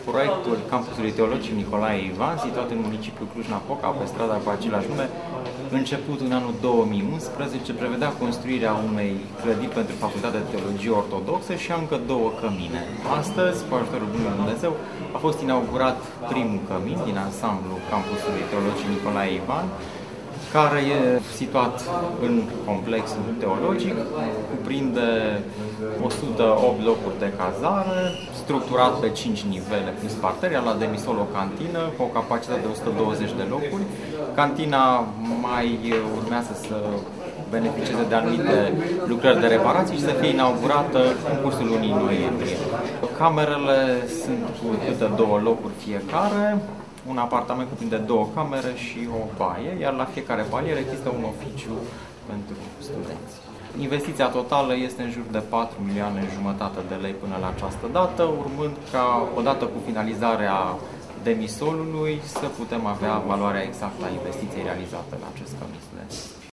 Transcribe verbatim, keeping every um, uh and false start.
proiectul campusului teologic Nicolae Ivan, situat în municipiul Cluj-Napoca, pe strada cu același nume, început în anul două mii unsprezece, prevedea construirea unei clădiri pentru Facultatea de Teologie Ortodoxă și încă două cămine. Astăzi, cu ajutorul Bunului Dumnezeu, a fost inaugurat primul cămin din ansamblu campusului teologic Nicolae Ivan, care e situat în complexul teologic, cuprinde o sută opt locuri de cazare, structurat pe cinci nivele plus parter, iar la demisol o cantină cu o capacitate de o sută douăzeci de locuri. Cantina mai urmează să beneficieze de anumite lucrări de reparații și să fie inaugurată în cursul lunii noiembrie. Camerele sunt cu câte două locuri fiecare. Un apartament cuprinde două camere și o baie, iar la fiecare palier există un oficiu pentru studenți. Investiția totală este în jur de patru milioane jumătate de lei până la această dată, urmând ca, odată cu finalizarea demisolului, să putem avea valoarea exactă a investiției realizate la acest cămin studențesc.